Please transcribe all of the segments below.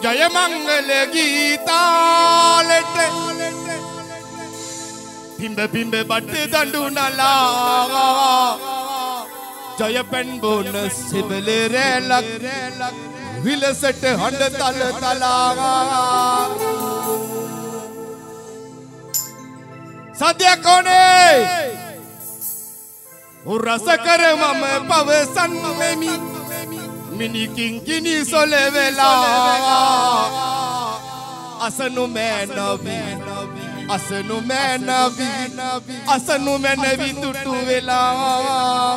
ජය මංගල ගීතාලෙට පිඹ පිඹ බට දඬු නලා ජය පෙන් බොන සිබල රැලක් විලසට හඬ තල තලා සද්‍ය කොනේ උරස කර මම පවසන් මෙමි මිනිකින් කිනි සොල වෙලා අසනු මෑනවි අසනු මෑනවි අසනු මෑනවි තුටු වෙලා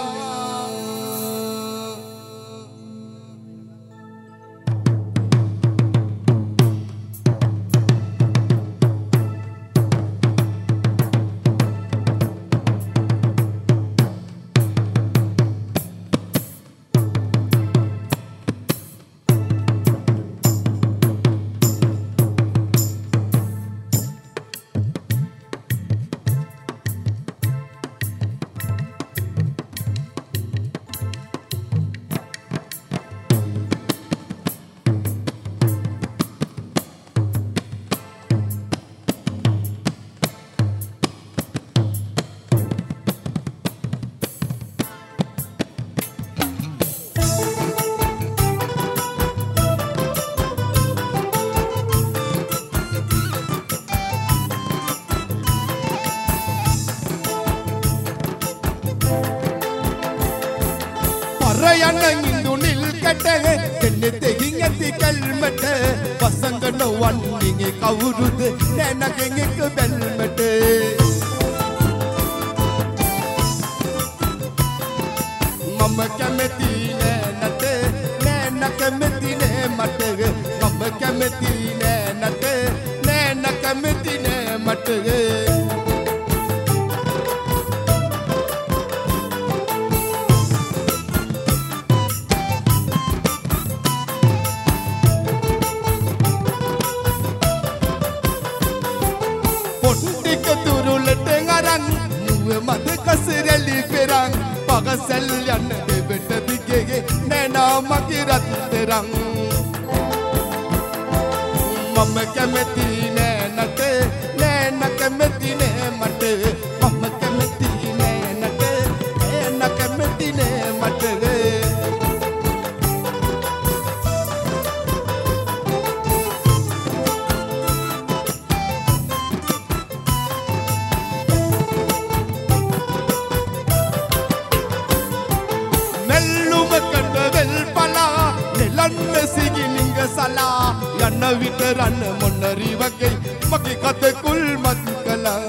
කවුරුද නැනගෙන් එක බැල්මට මම කැමති නැනට නැන කැමති නෑ මට මම කැමති නැනට නැන කැමති නෑ මට පගසල් යන්න දෙවට දිගේ නෑනා මගේ රත්තරන් මම කැමති නෑනට නෑන කැමති නෑ මට මම කැමති නෑනට නෑන කැමති නෑ මට සලා යන්න විතරන්න මොන්නරි වගේ මගේ කත කුල් මත් කළා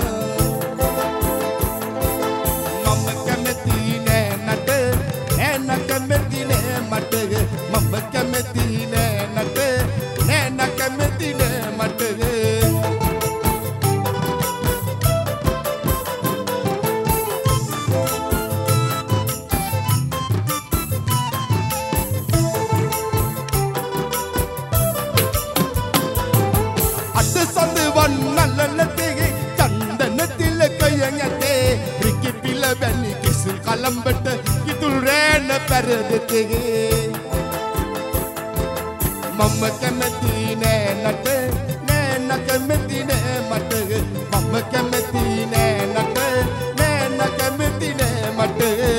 මම කැමති නෑනට නෑන කැමති නෑ මට මම කැමති නෑනට නෑන කැමති නෑ මට කලම්බට කිතුල් රෑන පැරදෙතේ මම කැමති නෑනට නෑන කැමති නෑ මට මම කැමති නෑනට නෑන කැමති නෑ මට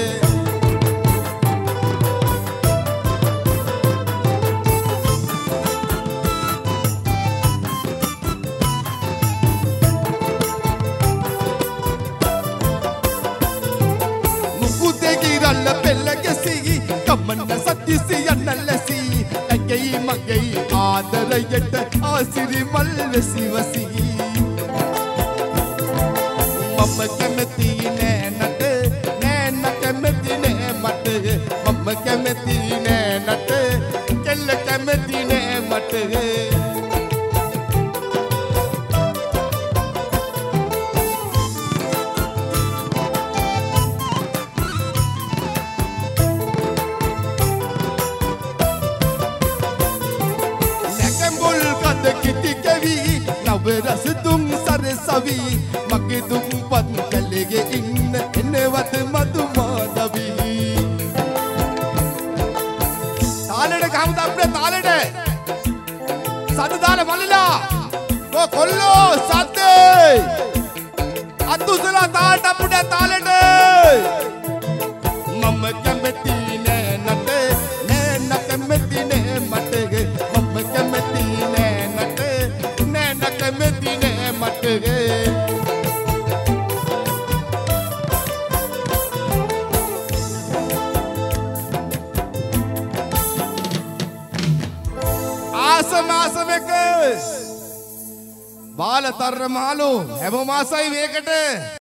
කමන්න සත්‍යසි යන්න ලැසි ඇගයි මගයි ආදරයට ආසිරි මල් වෙසි වසි මම කැමති නෑනට නෑන කැමති නෑ මට මම කැමති නෑනට කෙල්ල කැමති නෑ මට රස තුම් සරසවි මගේ දුම් පත් කලෙගේ ඉන්න එනවත මතු මාදවි තාලෙට ගහමු අපේ තාලෙට සද්ද දාලා මල්ලිලා කොල්ලෝ සද්දේ අතුසලා තාට අපුඩ තාලෙට මම කැමති නෑ නට නෑ කැමති නෑ මට මම කැමති නෑ නට නෑ කැමති නෑ මට ආසම එක බාල තරමාලු හැම මාසයි මේකට